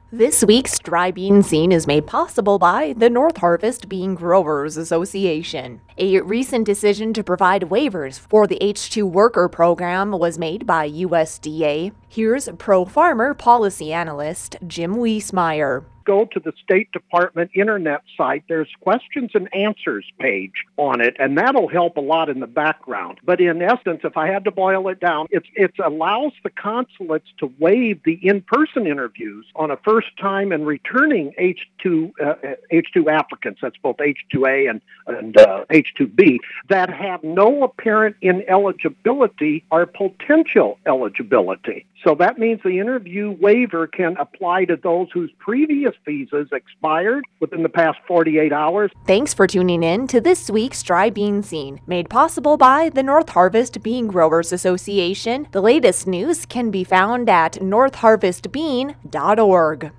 This week's Dry Bean Scene is made possible by the North Harvest Bean Growers Association. A recent decision to provide waivers for the H2 worker program was made by USDA. Here's pro-farmer policy analyst Jim Wiesmeyer. Go to the State Department internet site. There's questions and answers page on it, and that'll help a lot in the background. But in essence, if I had to boil it down, it allows the consulates to waive the in-person interviews on a first-time and returning H2 applicants. That's both H2A and H2B that have no apparent ineligibility or potential eligibility. So that means the interview waiver can apply to those whose previous visas expired within the past 48 hours. Thanks for tuning in to this week's Dry Bean Scene, made possible by the North Harvest Bean Growers Association. The latest news can be found at northharvestbean.org.